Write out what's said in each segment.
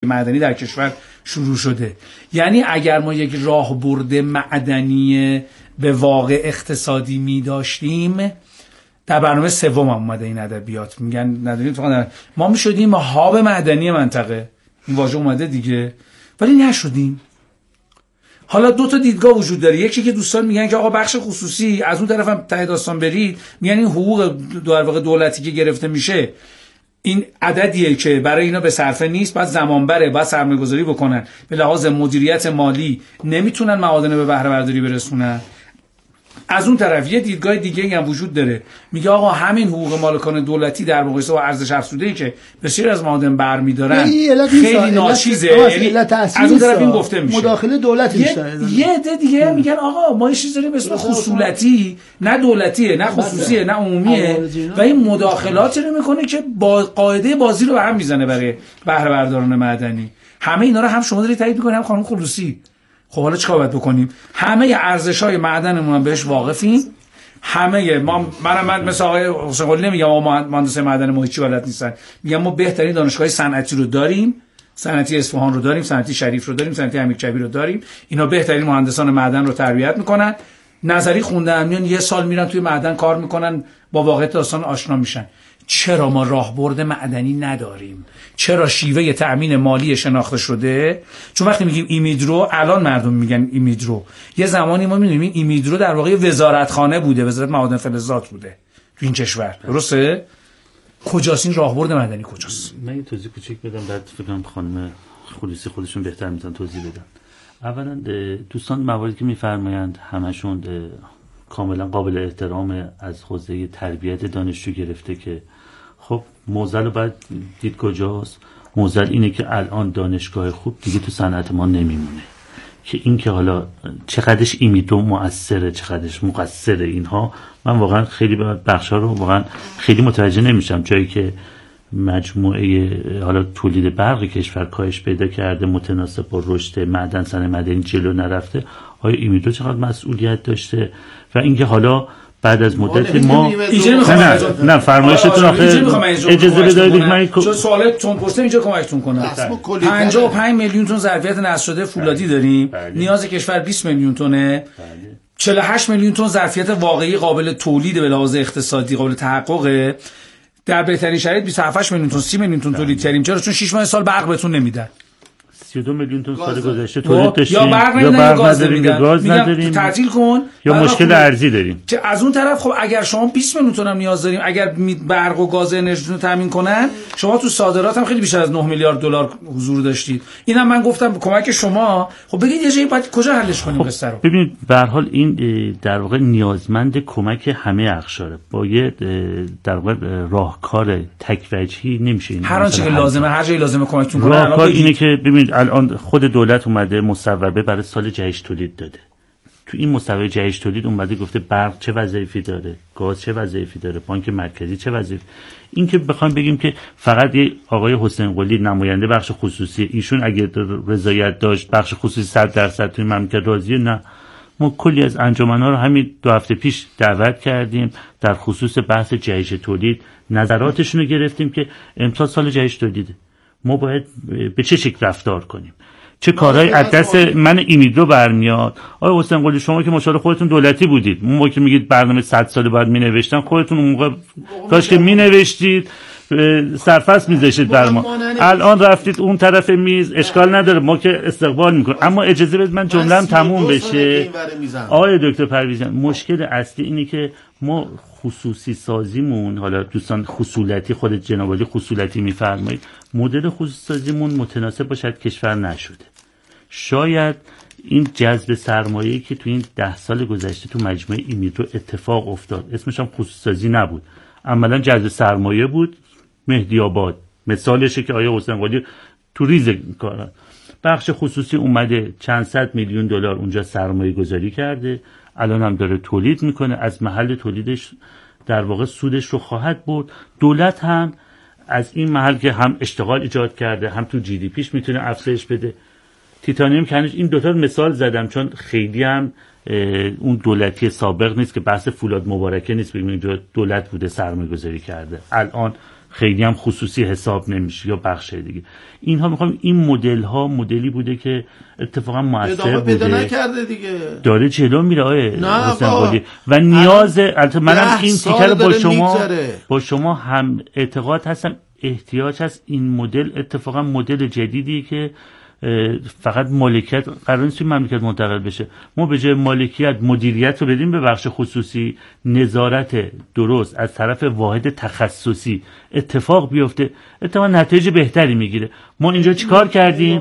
معدنی در کشور شروع شده. یعنی اگر ما یک راهبرد معدنی به واقع اقتصادی می داشتیم، در برنامه سوم هم اومده این ادبیات میگن نداریم ما می شدیم هاب معدنی منطقه، این واژه اومده دیگه، ولی نشدیم. حالا دو تا دیدگاه وجود داره، یکی که دوستان میگن که آقا بخش خصوصی، از اون طرف هم ته داستان برید میگن این حقوق در واقع دولتی که گرفته میشه این عددیه که برای اینا به صرفه نیست، بعد زمان بره، بعد سرمایه‌گذاری بکنن، به لحاظ مدیریت مالی نمیتونن معادن به بهره برداری برسونن. از اون طرف یه دیدگاه دیگه هم وجود داره، میگه آقا همین حقوق مالکان دولتی در مقایسه با ارزش افزوده‌ای که بسیار از معادن برمی‌دارن خیلی ناچیزه. یعنی از اون طرف این گفته میشه مداخله دولت میشه. یه عده دیگه میگن آقا ما یه چیزی داریم به اسم خصولتی، نه دولتیه نه خصوصیه نه عمومیه، و این مداخلاتی رو میکنه که با قاعده بازی رو به هم میزنه برای بهره برداران معدنی. همه اینا رو هم شما دارید تایید می‌کنید هم خانم خلوصی. خب حالا چیکار باید بکنیم؟ همه ارزش‌های معدنمون هم بهش واقفیم. همه من مثل آقای حسین قلی نمیگم ما مهندس معدن ما هیچی بلد نیستن، میگم ما بهترین دانشگاه صنعتی رو داریم، صنعتی اصفهان رو داریم، صنعتی شریف رو داریم، صنعتی امیرکبیر رو داریم. اینا بهترین مهندسان معدن رو تربیت میکنن، نظری خوندن، میان یه سال میرن توی معدن کار میکنن، با واقعیت داستان آشنا میشن. چرا ما راهبرد معدنی نداریم؟ چرا شیوه تأمین مالی شناخته شده؟ چون وقتی میگیم ایمیدرو، الان مردم میگن ایمیدرو، یه زمانی ما میدونیم ایمیدرو در واقع وزارتخانه بوده، وزارت معادن فلزات بوده تو این کشور، درسته؟ کجاست این راهبرد معدنی؟ کجاست؟ من یه توضیح کوچیک بدم، بعد فکر کنم خانم خلوصی خودشون بهتر میتونن توضیح بدن. اولا دوستان مواردی که میفرمایند همشون کاملا قابل احترام، از حوزه تربیت دانشجو گرفته که خب موزل رو باید دید کجاست. موزل اینه که الان دانشگاه خوب دیگه تو صنعت ما نمیمونه، که این که حالا چقدرش ایمیدو مؤثره چقدرش مقصره اینها، من واقعا خیلی بخشا رو واقعا خیلی متوجه نمیشم. جایی که مجموعه حالا تولید برق کشور کاهش پیدا کرده متناسب با رشد معدن، صنایع معدنی جلو نرفته، آیا ایمیدو چقدر مسئولیت داشته؟ و اینکه حالا بعد از مدتی ما نه فرمایشتون اجازه بدید من چون سوالتون پرسیدم اینجا کمکتون کنم. 55 میلیون تن ظرفیت نصب شده فولادی داریم، نیاز کشور 20 میلیون تنه، 48 میلیون تن ظرفیت واقعی قابل تولید به لحاظ اقتصادی قابل تحققه. در بهترین شرایط 27 میلیون تن 30 میلیون تن تولید کردیم. چرا؟ چون 6 ماه سال برق بهتون نمیدن. 32 میلیون تن سال گذشته تولید داشتیم، یا برق نداریم یا گاز نداریم، تعطیل کن، یا مشکل ارزی داریم. که از اون طرف خب اگر شما 20 میلیون تن هم نیاز داریم، اگر برق و گاز انرژیتون رو تامین کنن، شما تو صادرات هم خیلی بیشتر از 9 میلیارد دلار حضور داشتید. اینم من گفتم به کمک شما. خب بگید یه جایی باید کجا حلش کنیم قصه رو؟ ببینید به هر حال این در واقع نیازمند کمک همه اقشاره. با یه در واقع راهکار تک وجهی نمیشه این. هر آنچه که لازمه، هر جایی لازمه کمکتون کنه. راهکار اینه که ببینید الان خود دولت اومده مصوبه برای سال جهش تولید داده. تو این مصوبه جهش تولید اومده گفته برق چه وظایفی داره، گاز چه وظایفی داره، بانک مرکزی چه وظایفی. این که بخوام بگیم که فقط یه آقای حسین قلی نماینده بخش خصوصی، ایشون اگه رضایت داشت بخش خصوصی 100% توی مملکت راضیه، نه. ما کلی از انجمن‌ها رو همین 2 هفته پیش دعوت کردیم در خصوص بحث جهش تولید، نظراتشون رو گرفتیم که امسال سال جهش تولیده، ما باید به چه شکل رفتار کنیم، چه کارهایی از دست من ایمیدو برمیاد. آقای حسین قلی شما که مشاور خودتون دولتی بودید، اون موقع که میگید برنامه 100 سال بعد مینوشتن، خودتون اون موقع کاش که مینوشتید سرفصل میذاشتید بر ما. الان رفتید اون طرف میز، اشکال نداره، ما که استقبال میکنیم. اما اجازه بدید من جمله‌ام تموم بشه. آقای دکتر پرویزان، مشکل اصلی اینه که ما خصوصی سازیمون، حالا دوستان خصولتی، خود جناب عالی خصولتی میفرمایید، مدل خصوصی سازیمون متناسب باشد کشور نشده. شاید این جذب سرمایه‌ای که تو این 10 سال گذشته تو مجموعه ایمیدرو اتفاق افتاد، اسمش هم خصوصی سازی نبود، عملاً جذب سرمایه بود. مهدی آباد مثالشه که آقای حسین قلی تو ریز کارن، بخش خصوصی اومده چند صد میلیون دلار اونجا سرمایه گذاری کرده، الان هم داره تولید میکنه، از محل تولیدش در واقع سودش رو خواهد برد. دولت هم از این محل که هم اشتغال ایجاد کرده، هم تو جی دی پیش میتونه افزایش بده. تیتانیوم کنش، این دوتا مثال زدم چون خیلی هم اون دولتی سابق نیست که بحث فولاد مبارکه نیست، ببینید اینجا دولت بوده سرمایه گذاری کرده. الان خیلی هم خصوصی حساب نمیشه یا بخش دیگه. اینها میخوام این مدل ها مدلی بوده که اتفاقا موثر بوده، پیدا نکرده دیگه، داره جلو میره حسین قلی و نیاز البته منم این تیکه رو با شما هم اعتقاد هستم احتیاج هست این مدل اتفاقا مدل جدیدی که فقط مالکیت قرار نیست توی مملکت منتقل بشه. ما به جای مالکیت مدیریت رو بدیم به بخش خصوصی، نظارت درست از طرف واحد تخصصی اتفاق بیفته، اتفاقا نتایج بهتری میگیره. ما اینجا چیکار کردیم؟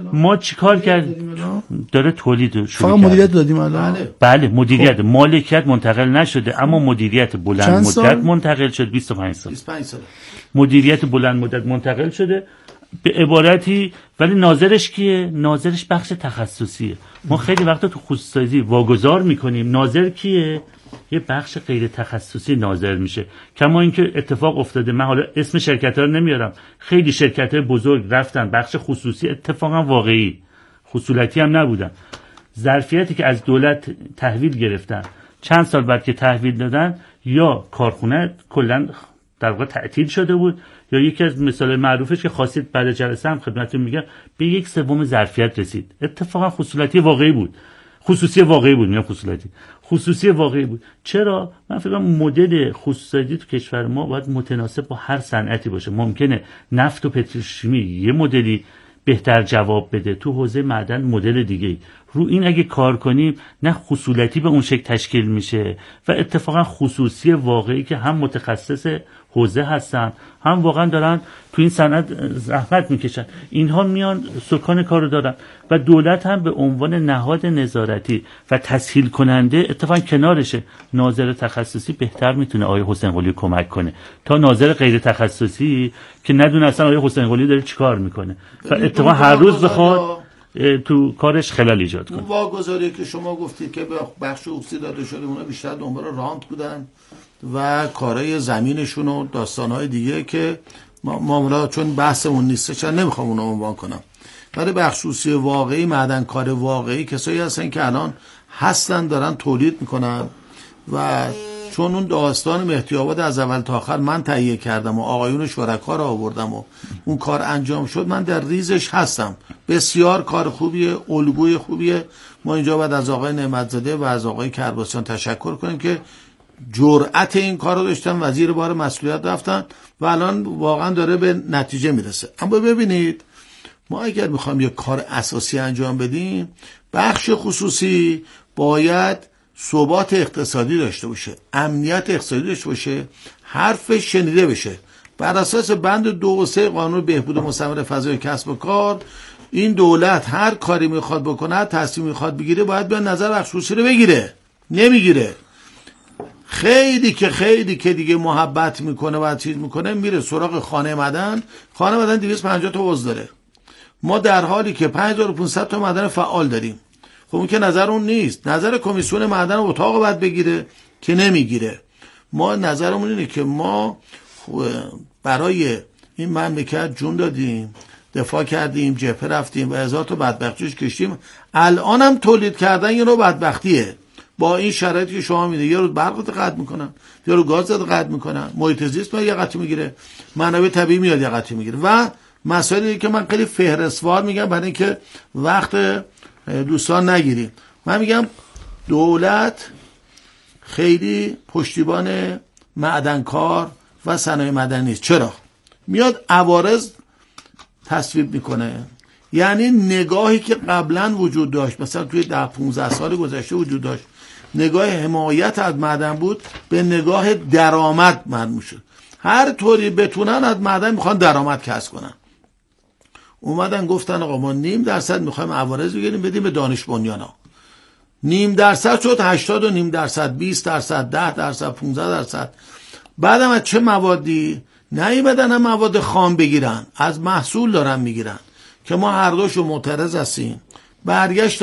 داره تولید شروع فقط مدیریت دادیم الان. بله مدیریت، مالکیت منتقل نشده اما مدیریت بلند مدت منتقل شد. 25 سال مدیریت بلند مدت منتقل شده به عبارتی، ولی ناظرش کیه؟ ناظرش بخش تخصصیه. ما خیلی وقتا تو خصوصی واگذار میکنیم، ناظر کیه؟ یه بخش غیر تخصصی ناظر میشه. کما اینکه اتفاق افتاده، من حالا اسم شرکت ها رو نمیارم، خیلی شرکت های بزرگ رفتن بخش خصوصی، اتفاقا واقعی خصولتی هم نبودن، ظرفیتی که از دولت تحویل گرفتن چند سال بعد که تحویل دادن یا کارخونه کلا در واقع تعطیل شده بود، یا یکی از مثال معروفش که خواستید بعد جلسه هم خدمتتون میگم به 1/3 ظرفیت رسید. اتفاقا خصوصی واقعی بود، خصوصی واقعی بود. چرا؟ من فکر کنم مدل خصوصی تو کشور ما باید متناسب با هر صنعتی باشه. ممکنه نفت و پتروشیمی یه مدلی بهتر جواب بده، تو حوزه معدن مدل دیگه. رو این اگه کار کنیم نه خصولتی به اون شکل تشکیل میشه و اتفاقا خصوصی واقعی که هم متخصص حوزه هستن هم واقعا دارن تو این صنعت زحمت میکشن، اینها میان سکان کارو دارن و دولت هم به عنوان نهاد نظارتی و تسهیل کننده اتفاقا کنارشه. ناظر تخصصی بهتر میتونه آقای حسین قلی کمک کنه تا ناظر غیر تخصصی که ندونه اصلا آقای حسین قلی داره چیکار میکنه و اتفاقا هر روز بخواد تو کارش خلل ایجاد کنه. اون واگذاری که شما گفتید که به بخش خصوصی داده شده، اونا بیشتر دنبال رانت بودن و کارهای زمینشون و داستانهای دیگه که ما چون بحثمون نیستش نمیخوام اونو عنوان کنم. برای بخش خصوصی واقعی، معدنکار واقعی کسایی هستن که الان هستن دارن تولید میکنن و چون اون داستان مهدی آباد از اول تا آخر من تهیه کردم و آقایون شرکا رو آوردم و اون کار انجام شد، من در ریزش هستم. بسیار کار خوبیه، الگوی خوبیه. ما اینجا باید از آقای نعمتزاده و از آقای کرباسیان تشکر کنیم که جرأت این کار رو داشتن، وزیر بار مسئولیت رفتن و الان واقعا داره به نتیجه میرسه. اما ببینید ما اگر میخوایم یک کار اساسی انجام بدیم، بخش خصوصی باید ثبات اقتصادی داشته باشه، امنیت اقتصادی داشته باشه، حرفش شنیده بشه. بر اساس بند 2 و 3 قانون بهبود مستمر فضای کسب و کار، این دولت هر کاری میخواد بکنه، هر تصمیم میخواد بگیره، باید به نظر بخش خصوصی رو بگیره. نمیگیره، خیلی که دیگه محبت میکنه و چیز میکنه، میره سراغ خانه مدن 250 تا عضو داره. ما در حالی که 5500 تا معدن فعال داریم. خب اون که نظر اون نیست، نظر کمیسیون معدن اتاق باید بگیره که نمیگیره. ما نظرمون اینه که ما برای این مملکت جون دادیم، دفاع کردیم، جبهه رفتیم و هزار تا بدبختیش کشتیم. الان هم تولید کردن یه نوع بدبختیه. با این شرایطی که شما میده، یه رو برق قطع میکنن، یه رو گاز قطع میکنن، محیط زیست میاد یه قطع میگیره، منابع طبیعی میاد یه قطع میگیره و مسائلی که من خیلی فهرستوار میگم برای اینکه وقت دوستان نگیریم. من میگم دولت خیلی پشتیبان معدنکار و صنایع معدنی نیست. چرا؟ میاد عوارض تصویب میکنه. یعنی نگاهی که قبلا وجود داشت، مثلا توی 10-15 سال گذشته وجود داشت، نگاه حمایت از معدن بود، به نگاه درآمد معلوم شد. هر طوری بتونن از معدن میخوان درآمد کسب کنن. اومدن گفتن آقا ما 0.5% میخوایم عوارض بگیریم بدیم به دانش بنیانا. 0.5% شد 80.5%، 20%، 10%، 15%. بعدم از چه موادی؟ نیومدن هم مواد خام بگیرن، از محصول دارن میگیرن که ما هر دوشو معترض هستیم. برگشت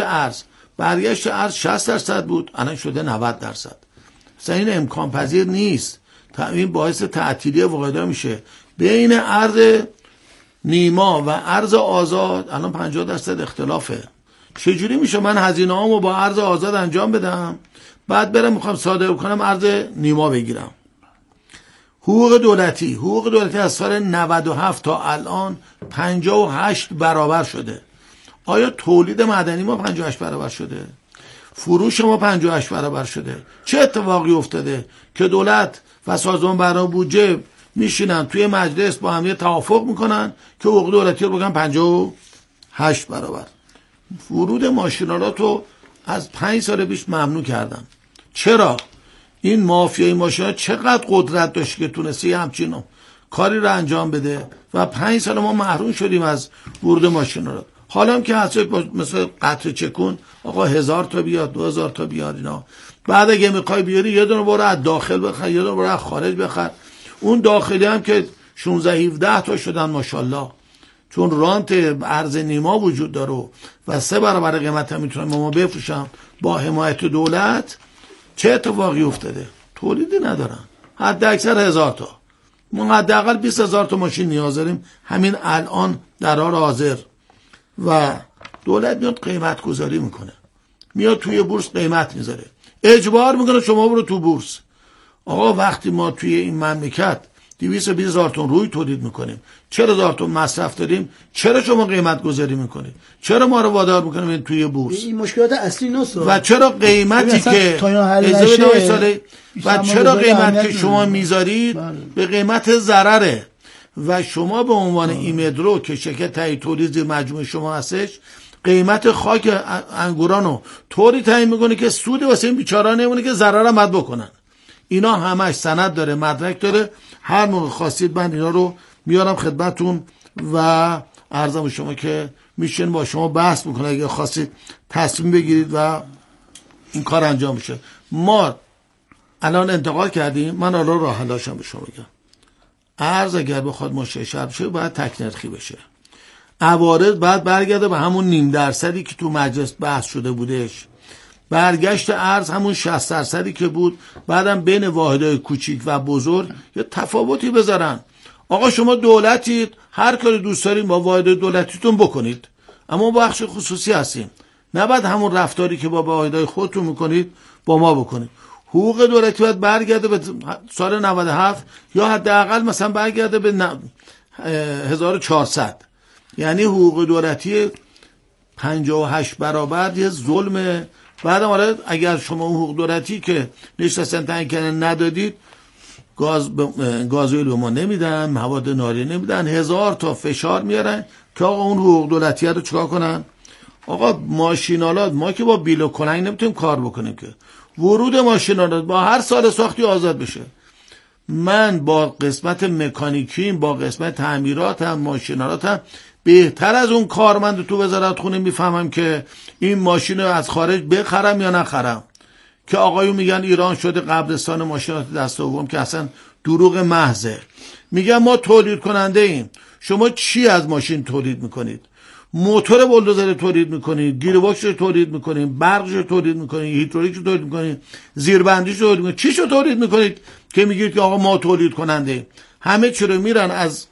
ارز 60% بود، الان شده 90%. مثلا این امکان پذیر نیست. این باعث تعطیلی واقعا میشه. بین ارز نیما و ارز آزاد الان 50% اختلافه. چجوری میشه من هزینه هامو با ارز آزاد انجام بدم، بعد برم میخوام صادر کنم ارز نیما بگیرم؟ حقوق دولتی از سال 97 تا الان 58 برابر شده. آیا تولید مدنی ما 58 برابر شده؟ فروش ما 58 برابر شده؟ چه اتفاقی افتاده که دولت و سازمان برنامه بودجه میشینن توی مجلس با هم توافق میکنن که حقوق دولتی رو بگن 58 برابر؟ ورود ماشینالات رو از 5 سال پیش ممنوع کردن. چرا؟ این مافیای ماشینالات چقدر قدرت داشت که تونسته همچین کاری رو انجام بده و 5 سال ما محروم شدیم از ورود ماشینالات. حالا هم که هست مثل قطر چکون، آقا 1000 تا بیاد، 2000 تا بیاد اینا. بعد اگه میخوای بیاری یه دونه برو از داخل بخر، یه دونه برو از خارج بخر. اون داخلی هم که 16 17 تا شدن ماشاءالله، چون رانت ارز نیما وجود داره و 3 برابر قیمت هم میتونن ما بفروشن با حمایت دولت. چه اتفاقی افتاده؟ تولیدی ندارن. حد اکثر 1000 تا. ما حداقل 20000 تا ماشین نیاز داریم همین الان در حال حاضر. و دولت میاد قیمت گذاری میکنه، میاد توی بورس قیمت میذاره، اجبار میکنه شما برو تو بورس. آقا وقتی ما توی این مملکت 220,000 تن روی تولید میکنیم، 40,000 تن مصرف داریم، چرا شما قیمت گذاری میکنید؟ چرا ما رو وادار میکنیم توی بورس؟ این مشکلات اصلی نوست. و چرا قیمتی که که شما میذارید به قیمت ضرره و شما به عنوان ایمدرو که شرکت تایید تولید مجموعه شما هستش، قیمت خاک انگورانو طوری تعیین میکنه که سود واسه این بیچارا نمونه که ضرر هم بد بکنن. اینا همش سند داره، مدرک داره. هر موقع خواستید من اینا رو میارم خدمتون و عرضم به شما که میشین با شما بحث میکنه اگه خواستید تصمیم بگیرید و این کار انجام بشه. ما الان انتقال کردیم، من الان راه حلاشم به شما بگم. ارز اگر بخواد مشتشر بشه باید تک نرخی بشه. عوارض باید برگرده به همون 0.5% که تو مجلس بحث شده بودش. برگشت ارز همون 60% که بود. بعدم بین واحدهای کوچیک و بزرگ یه تفاوتی بذارن. آقا شما دولتید، هر کاری دوست دارین با واحدهای دولتیتون بکنید، اما با بخش خصوصی هستیم. نباید همون رفتاری که با واحدهای خودتون میکنید با ما بکنید. حقوق دولتی باید برگرده به سال 97 یا حداقل مثلا برگرده به 1400. یعنی حقوق دولتی 58 برابر یه ظلمه. بعدم حالا اگر شما حقوق دولتی که نشستن تعیین کردن ندادید، گازوئیل به ما نمیدن، مواد ناری نمیدن، 1000 تا فشار میارن که آقا اون حقوق دولتی رو چیکار کنن؟ آقا ماشینالات ما که با بیل و کلنگ نمیتونیم کار بکنیم که. ورود ماشینالات با هر سال ساختی آزاد بشه. من با قسمت مکانیکیم، با قسمت تعمیراتم، ماشینالاتم بهتر از اون کارمند تو وزارت خونه میفهمم که این ماشین رو از خارج بخرم یا نخرم. که آقایون میگن ایران شده قبرستان ماشینات دست دوم، که اصلا دروغ محضه. میگن ما تولید کننده ایم. شما چی از ماشین تولید میکنید؟ موتور بولدوزر تولید میکنید، گیربکس رو تولید میکنید، برقش رو تولید میکنید، هیدرولیک رو تولید میکنید، زیربندیش رو تولید میکنید. چیشو تولید میکنید که میگید که آقا ما تولید کننده ایم؟ همه چی رو میرن از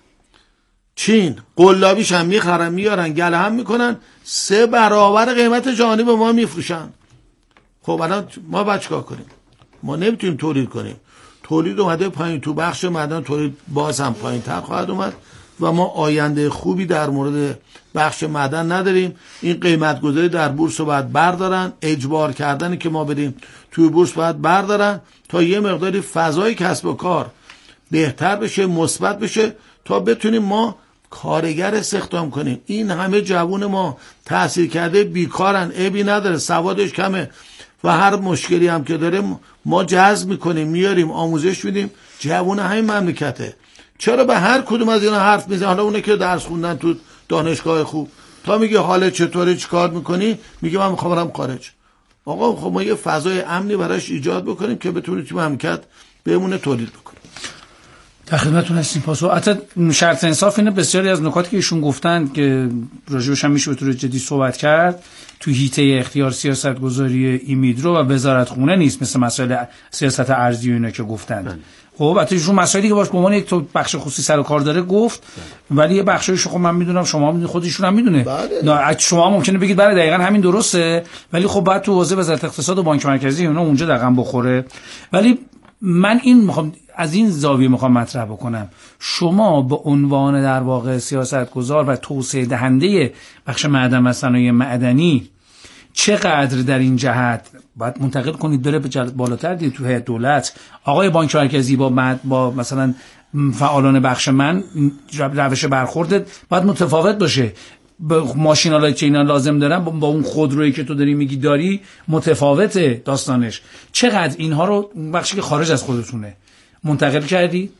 چین، قلابیش هم میخرن میارن گله هم میکنن، 3 برابر قیمت جهانی به ما میفروشن. خب الان ما باید چیکار کنیم؟ ما نمیتونیم تولید کنیم. تولید اومده پایین، تو بخش معدن تولید باز هم پایین تر خواهد اومد و ما آینده خوبی در مورد بخش معدن نداریم. این قیمت گذاری در بورس رو باید بردارن، اجبار کردنی که ما بریم توی بورس باید بردارن تا یه مقداری فضای کسب و کار بهتر بشه، مثبت بشه، تا بتونیم ما کارگر استخدام کنیم. این همه جوون ما تحصیل کرده بیکارن، عیبی نداره، سوادش کمه و هر مشکلی هم که داره ما جذب میکنیم، میاریم، آموزش میدیم. جوون همین مملکته. چرا به هر کدوم از اینا حرف میزنه؟ حالا اونه که درس خوندن تو دانشگاه خوب، تا میگه حالت چطوره، چیکار میکنی؟ میگه من میخوام برم خارج. آقا خب ما یه فضای امنی براش ایجاد بکنیم که بتونه تو مملکت بمونه، تولید بکنه. در خدمتتون هستیم. پاسو البته شرط انصاف اینه، بسیاری از نکاتی که ایشون گفتن که راجبش هم میشه به طور جدی صحبت کرد، تو حیطه اختیار سیاستگذاری ایمیدرو و وزارت خونه نیست، مثل مسائل سیاست ارضی و اینا که گفتن. خب البته ایشون مسائلی که باش به عنوان یک تو بخش خصوصی سر و کار داره گفت، ولی یه بخشایش خب من میدونم، شما میدونید، خودشون هم میدونه. شما ممکنه بگید بله دقیقاً همین درسته، ولی خب بعد تو حوزه وزارت اقتصاد و بانک مرکزی اونا اونجا رقم بخوره. ولی من این میخوام از این زاویه میخوام مطرح بکنم. شما به عنوان در واقع سیاستگزار و توسعه دهنده بخش معدن و صنایع معدنی چقدر در این جهت باید منتقل کنید بره به بالاتر دید تو هیئت دولت؟ آقای بانک مرکزی با مثلا فعالان بخش من روش برخورد باید متفاوت باشه. ماشینالایی که اینا لازم دارن با اون خودرویی که تو داری میگی داری متفاوته داستانش. چقدر اینها رو بخشی که خارج از خودتونه منتقل کردی؟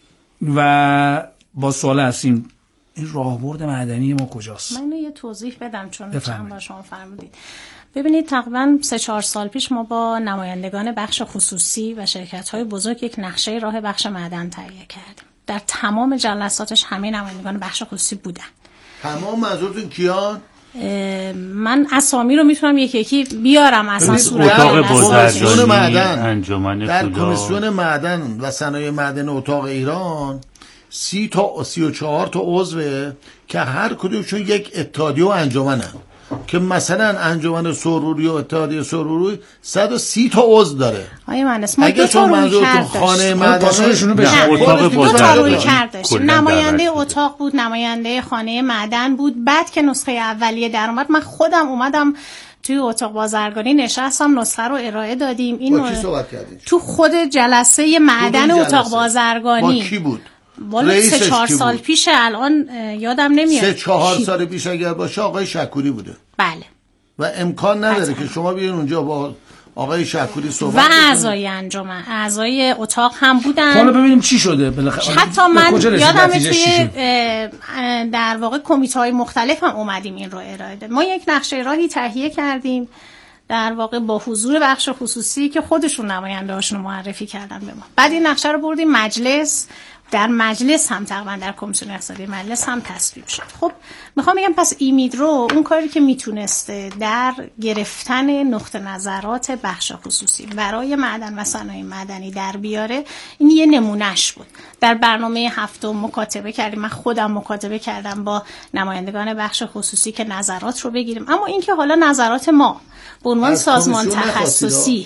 و با سوال هستیم این راهبرد معدنی ما کجاست؟ من یه توضیح بدم چون چند بار شما فرمودید. ببینید تقریبا 3-4 سال پیش ما با نمایندگان بخش خصوصی و شرکت‌های بزرگ یک نقشه راه بخش معدن تهیه کردیم. در تمام جلساتش همه نمایندگان بخش خصوصی بودن. تمام منظورتون کیان؟ من اسامی رو میتونم یکی بیارم اصلا صورت اتاق معدن انجمن در کمیسیون معدن و صنایع معدن اتاق ایران 30 تا 34 تا عضوه که هر کدومشون یک اتحادیه و انجمنن که مثلا انجمن سروری و اتحادیه سروری 130 تا عضو داره. آقای مهندس ما دو تا رویکرد خانه معدنشون داشتیم. نماینده اتاق بود، نماینده خانه معدن بود. بعد که نسخه اولیه در اومد من خودم اومدم توی اتاق بازرگانی نشستم، نسخه رو ارائه دادیم. این با کی صحبت کردید؟ تو خود جلسه معدن اتاق بازرگانی. با کی بود؟ والا 3-4 سال پیش، الان یادم نمیاد. 3-4 سال پیش اگر باشه آقای شکوری بوده. بله. و امکان نداره که شما بیاین اونجا با آقای شکوری صحبت و اعضای انجمن، اعضای اتاق هم بودن. حالا ببینیم چی شده بالاخره. حتی من یادمه توی در واقع کمیته‌های مختلف هم اومدیم این رو ارائه دادیم. ما یک نقشه راهی تهیه کردیم در واقع با حضور بخش خصوصی که خودشون نماینده هاشون رو معرفی کردن به ما. بعد این نقشه رو بردیم مجلس، در مجلس هم تقریبا در کمیسیون اقتصادی مجلس هم تصویب شد. خب میخوام بگم پس ایمیدرو اون کاری که میتونسته در گرفتن نقطه نظرات بخش خصوصی برای معدن و صنایع معدنی در بیاره، این یه نمونهش بود. در برنامه هفتم مکاتبه کردیم، من خودم مکاتبه کردم با نمایندگان بخش خصوصی که نظرات رو بگیریم. اما اینکه حالا نظرات ما به عنوان سازمان تخصصی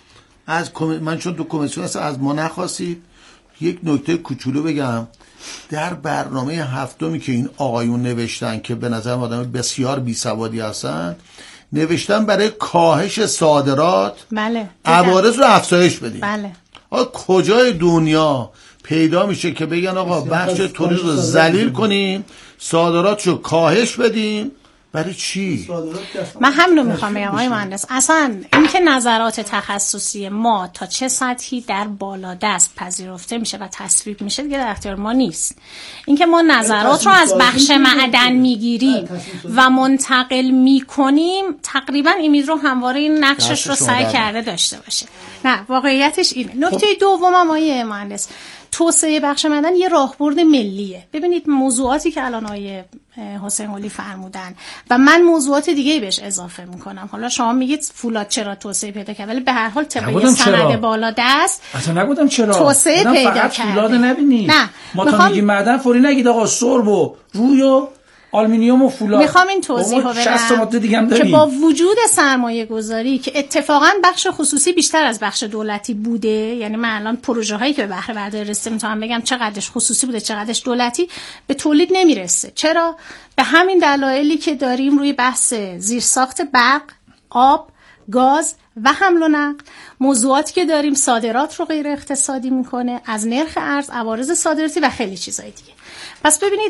من چون تو کمیسیون هستم از ما نخواستید. یک نکته کوچولو بگم، در برنامه هفتمی که این آقایون نوشتن که به نظر آدم بسیار بیسوادی هستن، نوشتن برای کاهش صادرات بله عوارض رو افزایش بدیم. بله. کجای دنیا پیدا میشه که بگن آقا بخش تولید رو ذلیل کنیم، صادرات رو کاهش بدیم؟ برای چی؟ من همینو میخوام بگم آقای مهندس. اصلا اینکه نظرات تخصصی ما تا چه سطحی در بالادست پذیرفته میشه و تصویب میشه دیگه در اختیار ما نیست. اینکه ما نظرات رو از بخش معدن میگیریم و منتقل میکنیم، تقریبا ایمیدرو همواره این نقشش رو سعی کرده داشته باشه. نه واقعیتش اینه. نکته دومم آقای مهندس، توسعه بخش معدن یه راهبرد ملیه. ببینید موضوعاتی که الان آقای حسین قلی فرمودن و من موضوعات دیگه بهش اضافه میکنم. حالا شما میگید فولاد چرا توسعه پیدا کرد، ولی به هر حال طبق سند بالادست اصلا نگفتم چرا توسعه پیدا کرد. فولاد نبینید. نه ما تا میگیم معدن فوری نگید آقا سرب و روی و آلومینیوم و فولاد. میخوام این توضیح رو بدم که با وجود سرمایه گذاری که اتفاقا بخش خصوصی بیشتر از بخش دولتی بوده، یعنی من الان پروژه هایی که به بهره برداری رسیده میتونم بگم چقدرش خصوصی بوده چقدرش دولتی، به تولید نمیرسه. چرا؟ به همین دلایلی که داریم روی بحث زیرساخت برق، آب، گاز و حمل و نقل، موضوعاتی که داریم صادرات رو غیر اقتصادی میکنه، از نرخ ارز، عوارض صادراتی و خیلی چیزای دیگه. پس ببینید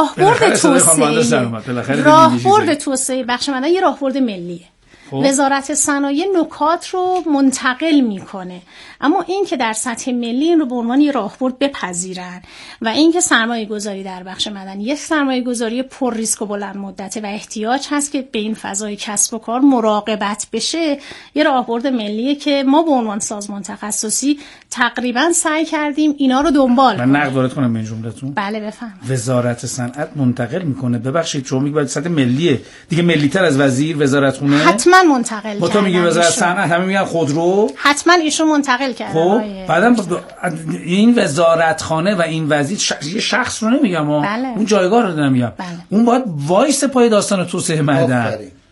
راهبرد توسعه بخش معدن یه راهبرد ملیه. وزارت صنایع نکات رو منتقل میکنه، اما این که در سطح ملی این رو به عنوان یه راهبرد بپذیرن و این که سرمایه گذاری در بخش معدن یک سرمایه گذاری پر ریسک و بلند مدته و احتیاج هست که به این فضای کسب و کار مراقبت بشه، یه راهبرد ملیه که ما به عنوان سازمان تخصصی تقریبا سعی کردیم اینا رو دنبال کنیم. من نقد وارد کنم به این جملتون. بله بفهم. وزارت صنعت منتقل میکنه، ببخشید شما میگید سطح ملیه دیگه، ملی‌تر از وزیر وزارت خونه حتما منتقل کرده. تو میگی وزارت صنعت، همه میگن خودرو، حتما ایشون منتقل کرده. خب بعدم این وزارتخانه و این وزیر یه شخص رو نمیگم بله. اون جایگاه رو نمیگم. بله. اون باید وایس پای داستان توسعه معدن.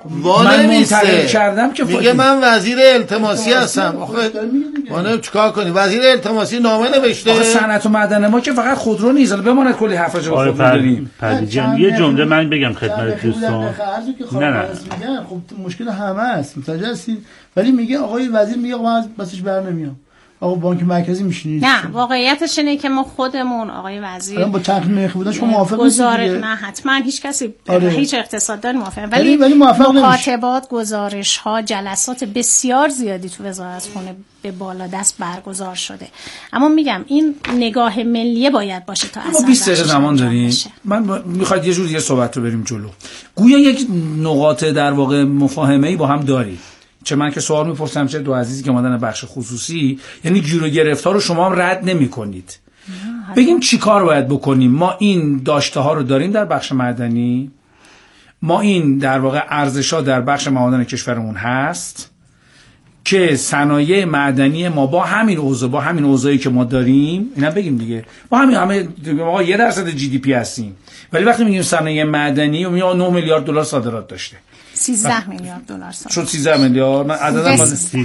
من منتقل کردم که میگه من وزیر التماسی هستم. آخه چیکار کنی؟ وزیر التماسی نامه نوشته. آخه صنعت و معدن ما که فقط خودرو نیست، بماند کلی حرفا جو خودرو داریم. پردیجان یه جمله من بگم خدمت دوستان. نه خب مشکل همه است، متوجه هستین؟ ولی میگه آقای وزیر میگه من بسش برنمیام. آقا بانک مرکزی میشینید؟ نه، واقعیتش اینه که ما خودمون آقای وزیر با چند نرخ بودن شما موافق نیستید؟ نه حتما هیچ کسی هیچ اقتصاددان موافق، ولی مکاتبات، گزارش ها، جلسات بسیار زیادی تو وزارتخونه به بالا دست برگزار شده. اما میگم این نگاه ملیه باید باشه تا اصلا. ما 20 دقیقه زمان داریم. من میخواد یه جور دیگه صحبت رو بریم جلو. گویا یک نقاط در واقع مفاهمه‌ای با هم داریم. چه من که سوال میپرسم چه دو عزیزی که اومدن بخش خصوصی، یعنی گیر و گرفت ها رو شما هم رد نمی‌کنید. بگیم چی کار باید بکنیم؟ ما این داشته ها رو داریم در بخش معدنی، ما این در واقع ارزش ها در بخش معادن کشورمون هست که صنایع معدنی ما با همین اوضاعی که ما داریم، اینا بگیم دیگه، با همه آقا 1% جی دی پی هستیم، ولی وقتی میگیم صنایع معدنی و میگیم 9 میلیارد دلار صادرات داشته، 13 میلیارد دلار شد. 13 میلیارد. من عددم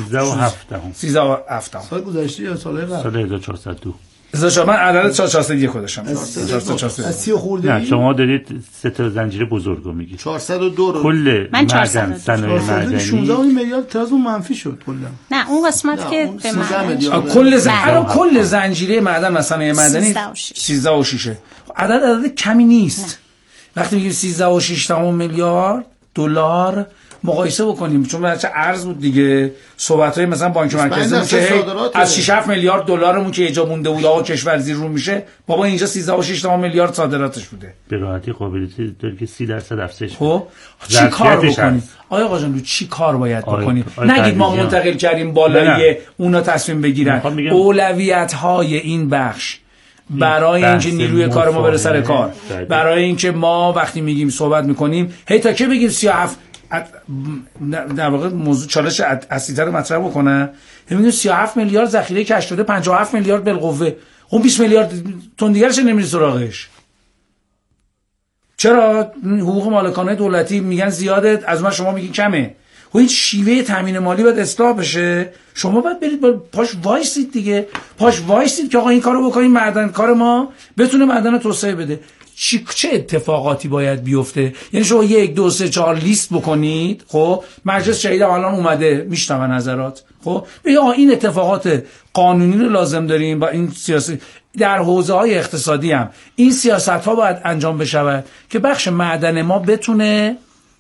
13.7 سال گذشته یا سال قبل؟ سال 1402. من عدد 441 خودشم. 440 از 30 خورده. نه شما دارید سه تا زنجیره بزرگو میگید. 402 رو کل معدن صنایع معدنی 16 میلیارد تازه منفی شد کلا. نه اون قسمت که به معدن کل زنجیره معدن و صنایع معدنی 13.6. عدد کمی نیست. وقتی میگیم 13.6 میلیارد دلار مقایسه بکنیم، چون بچه ارز بود دیگه، صحبت‌های مثلا بانک مرکزی که از 6-7 میلیارد دلارمون که اینجا مونده بود آقا کشور زیر رو میشه، بابا اینجا 13.6 میلیارد صادراتش بوده. به راحتی قابلیتی داره که 30% افزایش. خب چی کار بکنیم آقا آقا جان؟ چی کار باید بکنیم؟ نگید ما منتقل کردیم بالای اونا تصمیم بگیرن. اولویت‌های این بخش برای اینکه نیروی کار ما بره سر کار، برای اینکه ما وقتی میگیم صحبت میکنیم هی تا که بگیم 37 در واقع موضوع چالش اصلی‌تر رو مطرح بکنه، میگیم 37 میلیارد ذخیره کش شده، 57 میلیارد بالقوه، اون 20 میلیارد تون دیگرش نمیری سراغش. چرا حقوق مالکانه دولتی میگن زیاده، از اون شما میگین کمه؟ و این شیوه تامین مالی باید اصلاح بشه. شما باید برید پاش وایسید دیگه، پاش وایسید که آقا این کارو بکنیم معدن کار ما بتونه معدن توسعه بده. چه اتفاقاتی باید بیفته؟ یعنی شما 1 2 3 4 لیست بکنید، خب مجلس شهید الان اومده میشنوه نظرات، خب بگید این اتفاقات قانونی رو لازم داریم، با این سیاست در حوزه‌های اقتصادی هم این سیاست‌ها باید انجام بشود که بخش معدن ما بتونه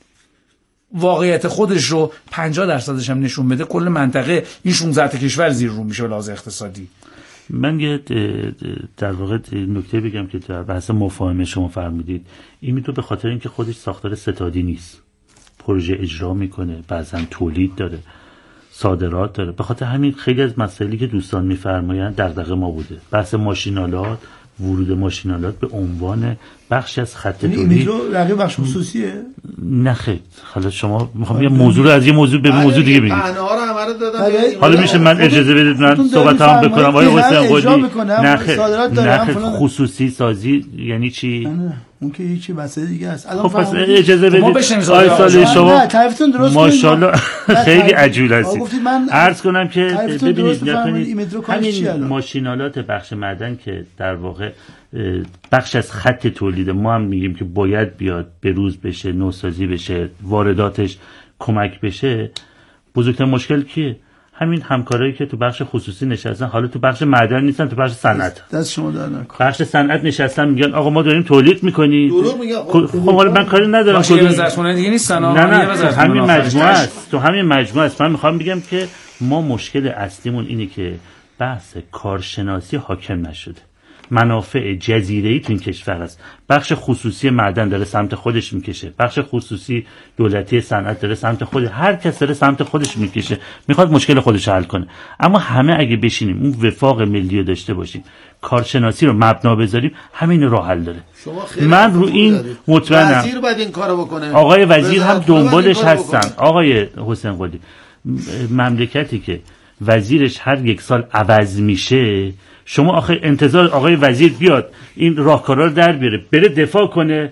واقعیت خودش رو 50% هم نشون بده. کل منطقه این 16 کشور زیر رو میشه به لحاظ اقتصادی. من یه در واقع نکته بگم که در بحث مفاهمه شما فرمودید، این میتونه به خاطر اینکه خودش ساختار ستادی نیست، پروژه اجرا میکنه، بعضا تولید داره، صادرات داره. به خاطر همین خیلی از مسائلی که دوستان میفرمایند دغدغه ما بوده. بحث ماشینالات، ورود ماشینالات به عنوان بخش از خط تولید. این رقیب بخش خصوصیه؟ نه خیر. حالا شما میخوام یه موضوع رو از یه موضوع به موضوع دیگه بگید. حالا میشه من اجازه بدید من صحبتام بکنم آقای حسین قلی؟ نه خیر. خصوصی سازی یعنی چی؟ اون که هیچی مسئله دیگه است. خب پس اجازه بدید آقای سالی شما ماشاءالله خیلی عجول هستید. عرض کنم که ببینید همین ماشینالات بخش معدن که در واقع بخش از خط تولید ما هم میگیم که باید بیاد به روز بشه، نوسازی بشه، وارداتش کمک بشه. بزرگترین مشکل کیه؟ همین همکارایی که تو بخش خصوصی نشستن، حالا تو بخش معدن نیستن، تو بخش صنعت. دست شما در نکنه. بخش صنعت نشستن میگن آقا ما داریم تولید میکنی. خب حالا من کاری ندارم. کدوم وزارتخونه دیگه نیستن. نه همین مجموعه است. تو همین مجموعه است. من میخوام بگم که ما مشکل اصلیمون اینه که بحث کارشناسی حاکم نشده. منافع جزیره‌ای تو این کشور است. بخش خصوصی معدن داره سمت خودش میکشه، بخش خصوصی دولتی صنعت داره سمت خودش، هر کس داره سمت خودش میکشه، میخواد مشکل خودش حل کنه. اما همه اگه بشینیم اون وفاق ملی رو داشته باشیم، کارشناسی رو مبنا بذاریم، همین راه حل داره. من رو این مطمئنم. وزیر باید این کارو بکنه. آقای وزیر هم دنبالش هستن. آقای حسین قلی، مملکتی که وزیرش هر 1 سال عوض میشه، شما انتظار آقای وزیر بیاد این راهکارا رو در بیاره، بره دفاع کنه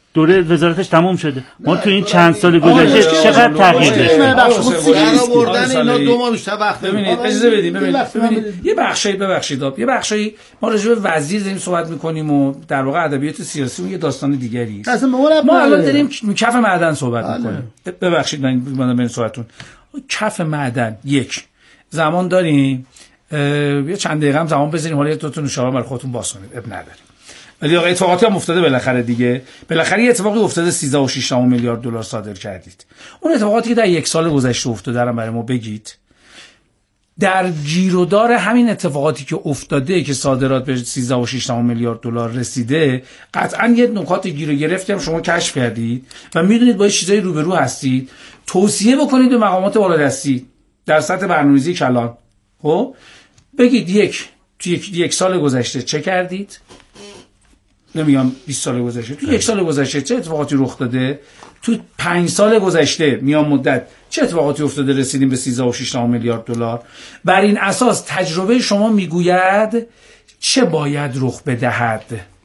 دوره وزارتش تموم شده. ما تو این چند سال گذشته چقدر تغییر داشتیم. آوردن اینا 2 ماه بیشتر وقت. ببینید اجازه بدید یه بخشی ما راجع به وزیر داریم صحبت می‌کنیم و در واقع ادبیات سیاسی اون یه داستان دیگری است. ما الان داریم کف معدن صحبت می‌کنیم. ببخشید من بریم صحبتتون. کف معدن یک زمان داریم، یه چند دقیقه هم زمان بذاریم حالا تو نوشابه برای خودتون باز کنید، اب نداره. ولی اتفاقاتی هم افتاده بالاخره دیگه. بالاخره یه اتفاقی افتاده 13.6 میلیارد دلار صادر کردید. اون اتفاقاتی که در 1 سال گذشته افتاده رو برای ما بگید. در گیرودار همین اتفاقاتی که افتاده که صادرات به 13.6 میلیارد دلار رسیده، قطعاً یه نکات گیر و گرفتی هم شما کشف کردید و میدونید با چیزای روبرو هستید. توصیه بکنید به مقامات بالادستی در سطح برنامه‌ریزی کلان. خب بگید تو یک سال گذشته چه کردید؟ نمیگم 20 سال گذشته، تو 1 سال گذشته چه اتفاقاتی رخ داده؟ تو 5 سال گذشته میان مدت چه اتفاقاتی افتاده رسیدیم به 13.6 میلیارد دلار؟ بر این اساس تجربه شما میگوید چه باید رخ بدهد؟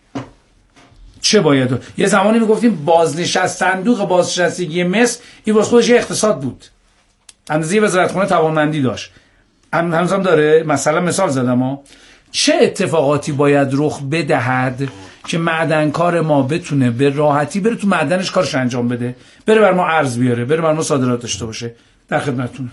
یه زمانی میگفتیم صندوق بازنشستگی مصر این واسه خودش اقتصاد بود، اندازه وزارتخونه توانمندی داشت، هنوزم داره. مثال زدم چه اتفاقاتی باید رخ بدهد که معدنکار ما بتونه به راحتی بره تو معدنش کارش انجام بده، بره بر ما ارز بیاره، بره بر ما صادرات داشته باشه. در خدمتتونم.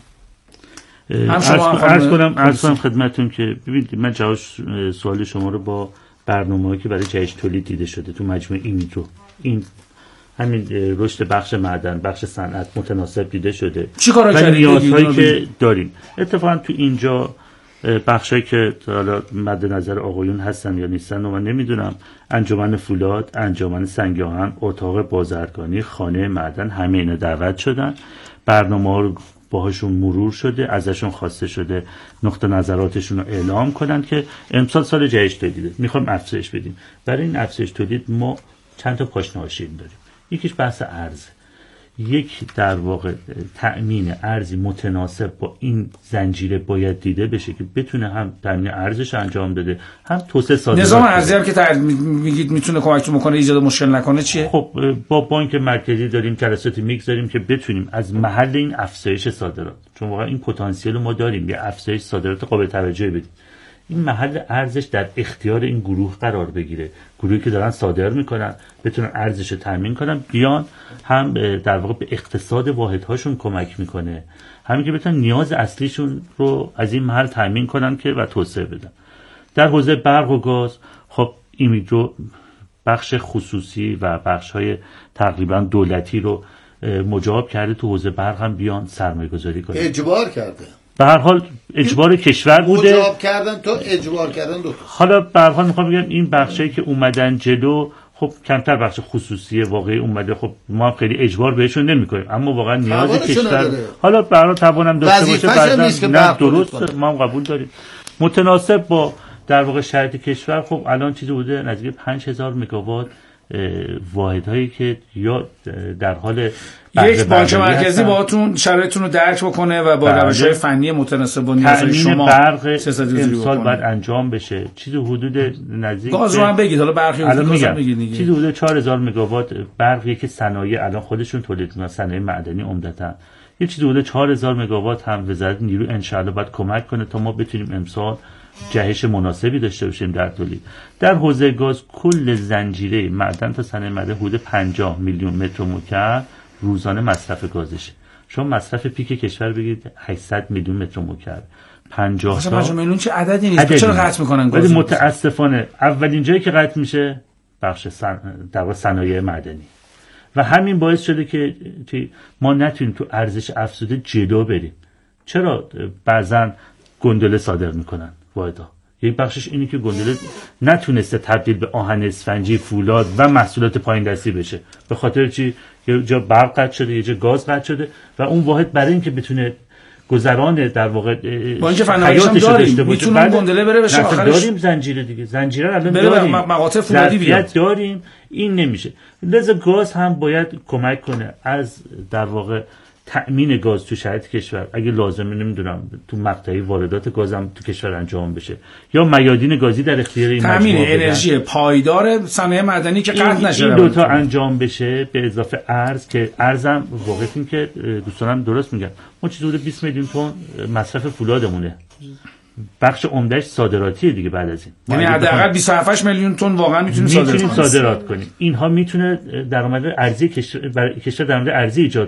عرض کنم خدمتتون که ببینید من جواب سوال شما رو با برنامه‌ای که برای جهش تولید دیده شده تو مجموعه این همین رشد بخش معدن، بخش صنعت متناسب دیده شده. چیکارا کردید؟ نیازهایی که داریم. اتفاقا تو اینجا بخشایی که حالا مد نظر آقایون هستن یا نیستن و من نمیدونم، انجمن فولاد، انجمن سنگ آهن، اتاق بازرگانی، خانه معدن، همه اینا دعوت شدن. برنامه‌ها رو باهاشون مرور شده، ازشون خواسته شده نقطه نظراتشون رو اعلام کنن که امسال سال جهش تولیده، میخوام افزایش بدیم. برای این افزایش تولید ما چند تا پاشنه آشیل داریم. یکیش بحث ارز، یک در واقع تأمین ارزی متناسب با این زنجیره باید دیده بشه که بتونه هم تأمین ارزش انجام بده، هم توسعه صادرات. نظام ارزی هم که میگید میتونه کمکتون بکنه ایجاد مشکل نکنه چیه؟ خب با بانک مرکزی داریم جلسات میگذاریم که بتونیم از محل این افزایش صادرات، چون واقعا این پتانسیل ما داریم، یه افزایش صادرات قابل توجهی بدیم، این محل ارزش در اختیار این گروه قرار بگیره. گروهی که دارن صادر میکنن بتونن ارزش رو تامین کنن، بیان هم در واقع به اقتصاد واحدهاشون کمک میکنه، همین که بتونن نیاز اصلیشون رو از این محل تامین کنن که و توسعه بدن. در حوزه برق و گاز خب ایمیدرو بخش خصوصی و بخش‌های تقریبا دولتی رو مجاب کرده، تو حوزه برق هم بیان سرمایه‌گذاری کنن. اجبار کرده. به هر حال اجبار کشور بوده. مجاب کردن تو اجبار کردن دو. حالا به هر حال میخوام بگم این بخشایی که اومدن جلو خب کمتر بخش خصوصی واقعی اومده، خب ما خیلی اجبار بهشون نمیکنیم، اما واقعا نیاز کشور حالا به هر حال توانم داشته باشه بعداً نه درست ما هم قبول داریم متناسب با در واقع شرایط کشور. خب الان چیزی بوده نزدیک 5000 مگاوات واحدهایی که یا در حال یک بانک مرکزی باهاتون شرایطتون رو درک بکنه و با روش‌های فنی متناسب با نیازهای شما برق امسال باید انجام بشه. چیزی حدود نزدیک گاز رو هم بگید، حالا برقی رو بگید، چیزی حدود 4000 مگاوات برقی که صنایع الان خودشون تولید می‌کنن، صنایع معدنی عمدتاً. یه چیزی حدود 4000 مگاوات هم وزارت نیرو ان شاءالله باید کمک کنه تا ما بتونیم امسال جهش مناسبی داشته باشیم در تولید. در حوزه گاز کل زنجیره معدن تا صنایع معدنی حدود 50 میلیون متر مکعب روزانه مصرف گازشه. شما مصرف پیک کشور بگید 800 میلیون متر مکعب. 50 تا میلیون چه عددی نیست. چرا قطع میکنن گاز؟ ولی متاسفانه اولین جایی که قطع میشه بخش در صنایع معدنی و همین باعث شده که ما نتونیم تو ارزش افزوده جلو بریم. چرا بعضن گندله صادر میکنن واحدها؟ یک بخشش اینه که گندله نتونسته تبدیل به آهن اسفنجی، فولاد و محصولات پایین دستی بشه. به خاطر چی؟ یه جا برق قطع شده، یه جا گاز قطع شده و اون واحد برای اینکه بتونه گذران در واقع حیاتش رو داشته باشه میتونه گندله بره بشه آخرش. داریم زنجیره دیگه، زنجیره الان داریم مقاطع فولادی بیاد داریم. این نمیشه. لذا گاز هم باید کمک کنه از در واقع تأمین گاز تو شرایط کشور، اگه لازمه نمیدونم تو مقطعی واردات گاز هم تو کشور انجام بشه، یا میادین گازی در اختیار این تامین انرژی پایدار صنایع معدنی که قطع نشه. این دوتا انجام بشه به اضافه ارز، که ارزم واقعا این که دوستانم درست میگن، ما چیزی حدود 20 میلیون تن مصرف فولادمونه، بخش عمدهش صادراتیه دیگه. بعد از این یعنی حداقل 27 میلیون تن واقعا میتونیم صادرات کنیم. اینها میتونه درآمد ارزی برای کشور درآمد ارزی ایجاد